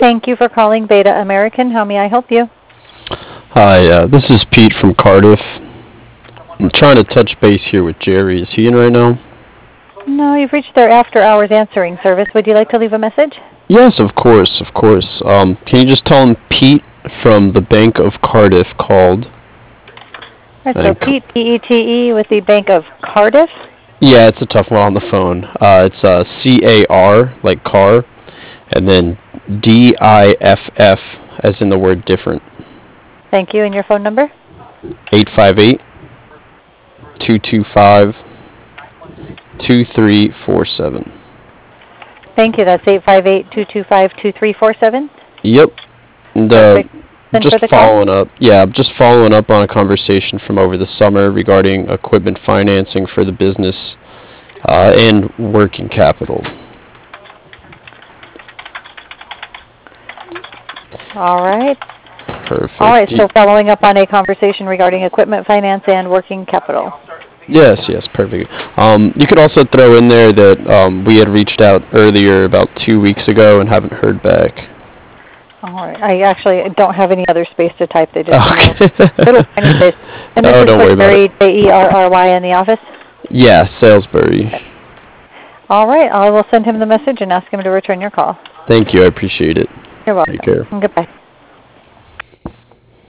Thank you for calling Beta American. How may I help you? Hi, this is Pete from Cardiff. I'm trying to touch base here with Jerry. Is he in right now? No, you've reached their after-hours answering service. Would you like to leave a message? Yes, of course, of course. Can you just tell him Pete from the Bank of Cardiff called? All right, so Thank. Pete, P-E-T-E, with the Bank of Cardiff. Yeah, it's a tough one on the phone. It's C-A-R, like car, and then D-I-F-F, as in the word different. Thank you, and your phone number? 858-225-2347. Thank you. That's 858-225-2347. Yep. And Perfect. Then for just the call? following up, yeah, just following up on a conversation from over the summer regarding equipment financing for the business and working capital. All right. Perfect. All right, so following up on a conversation regarding equipment finance and working capital. Yes, perfect. You could also throw in there that we had reached out earlier about 2 weeks ago and haven't heard back. All right. I actually don't have any other space to type. They just Okay. little tiny space. And this Oh, is don't worry for about Jerry, it. Jerry in the office? Yeah, Salisbury. All right. I will send him the message and ask him to return your call. Thank you. I appreciate it. You're welcome. Take care. Goodbye.